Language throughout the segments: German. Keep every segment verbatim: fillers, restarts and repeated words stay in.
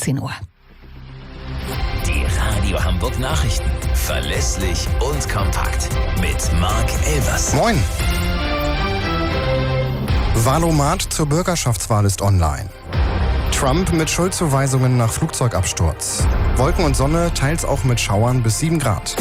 achtzehn Uhr. Die Radio Hamburg Nachrichten. Verlässlich und kompakt. Mit Marc Elvers. Moin. Wahlomat zur Bürgerschaftswahl ist online. Trump mit Schuldzuweisungen nach Flugzeugabsturz. Wolken und Sonne, teils auch mit Schauern bis sieben Grad.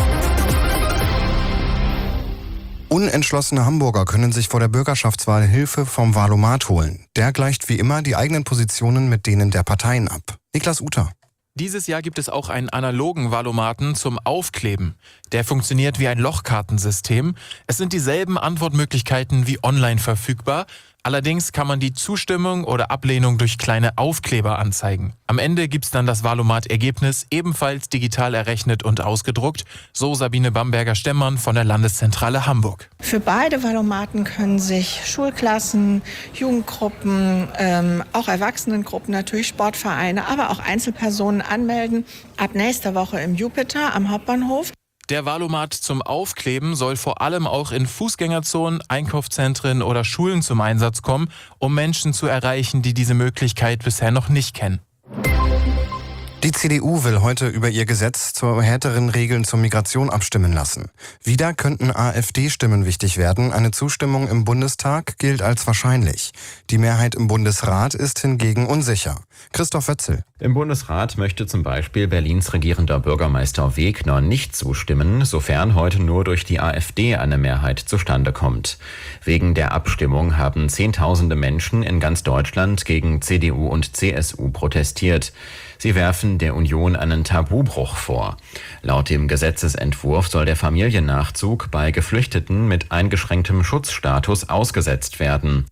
Unentschlossene Hamburger können sich vor der Bürgerschaftswahl Hilfe vom Wahlomat holen. Der gleicht wie immer die eigenen Positionen mit denen der Parteien ab. Niklas Uter. Dieses Jahr gibt es auch einen analogen Wahlomaten zum Aufkleben. Der funktioniert wie ein Lochkartensystem. Es sind dieselben Antwortmöglichkeiten wie online verfügbar. Allerdings kann man die Zustimmung oder Ablehnung durch kleine Aufkleber anzeigen. Am Ende gibt's dann das Wahlomat-Ergebnis, ebenfalls digital errechnet und ausgedruckt. So Sabine Bamberger-Stemmern von der Landeszentrale Hamburg. Für beide Wahlomaten können sich Schulklassen, Jugendgruppen, ähm, auch Erwachsenengruppen, natürlich Sportvereine, aber auch Einzelpersonen anmelden. Ab nächster Woche im Jupiter am Hauptbahnhof. Der Wahlomat zum Aufkleben soll vor allem auch in Fußgängerzonen, Einkaufszentren oder Schulen zum Einsatz kommen, um Menschen zu erreichen, die diese Möglichkeit bisher noch nicht kennen. Die C D U will heute über ihr Gesetz zu härteren Regeln zur Migration abstimmen lassen. Wieder könnten AfD-Stimmen wichtig werden. Eine Zustimmung im Bundestag gilt als wahrscheinlich. Die Mehrheit im Bundesrat ist hingegen unsicher. Christoph Wetzel. Im Bundesrat möchte zum Beispiel Berlins regierender Bürgermeister Wegner nicht zustimmen, sofern heute nur durch die AfD eine Mehrheit zustande kommt. Wegen der Abstimmung haben Zehntausende Menschen in ganz Deutschland gegen C D U und C S U protestiert. Sie werfen der Union einen Tabubruch vor. Laut dem Gesetzesentwurf soll der Familiennachzug bei Geflüchteten mit eingeschränktem Schutzstatus ausgesetzt werden.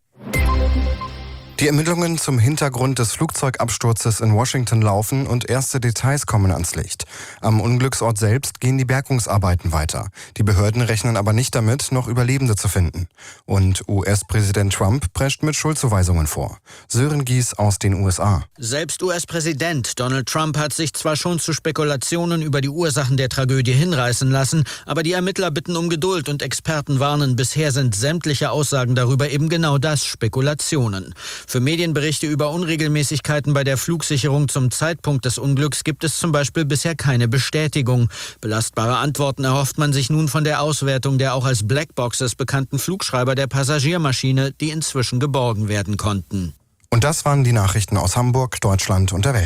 Die Ermittlungen zum Hintergrund des Flugzeugabsturzes in Washington laufen und erste Details kommen ans Licht. Am Unglücksort selbst gehen die Bergungsarbeiten weiter. Die Behörden rechnen aber nicht damit, noch Überlebende zu finden. Und U S-Präsident Trump prescht mit Schuldzuweisungen vor. Sören Gies aus den U S A. Selbst U S-Präsident Donald Trump hat sich zwar schon zu Spekulationen über die Ursachen der Tragödie hinreißen lassen, aber die Ermittler bitten um Geduld und Experten warnen, bisher sind sämtliche Aussagen darüber eben genau das, Spekulationen. Für Medienberichte über Unregelmäßigkeiten bei der Flugsicherung zum Zeitpunkt des Unglücks gibt es zum Beispiel bisher keine Bestätigung. Belastbare Antworten erhofft man sich nun von der Auswertung der auch als Blackboxes bekannten Flugschreiber der Passagiermaschine, die inzwischen geborgen werden konnten. Und das waren die Nachrichten aus Hamburg, Deutschland und der Welt.